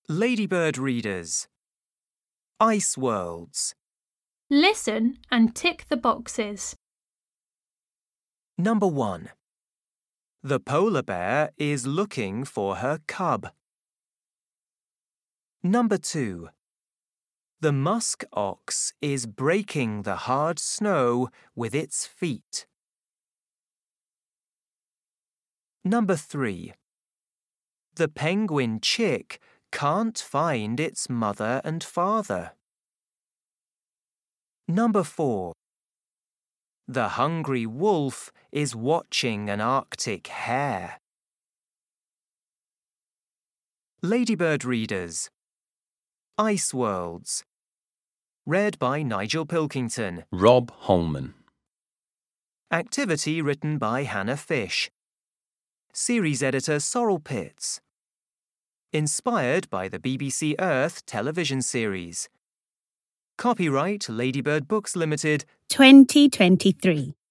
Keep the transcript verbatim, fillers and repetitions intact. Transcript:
Ladybird readers. Ice Worlds. Listen and tick the boxes. Number one. The polar bear is looking for her cub. Number two. The musk ox is breaking the hard snow with its feet. Number three. The penguin chick can't find its mother and father. Number four. The hungry wolf is watching an Arctic hare. Ladybird readers. Ice Worlds. Read by Nigel Pilkington. Rob Holman. Activity written by Hannah Fish. Series editor Sorrel Pitts. Inspired by the B B C Earth television series. Copyright Ladybird Books Limited twenty twenty-three.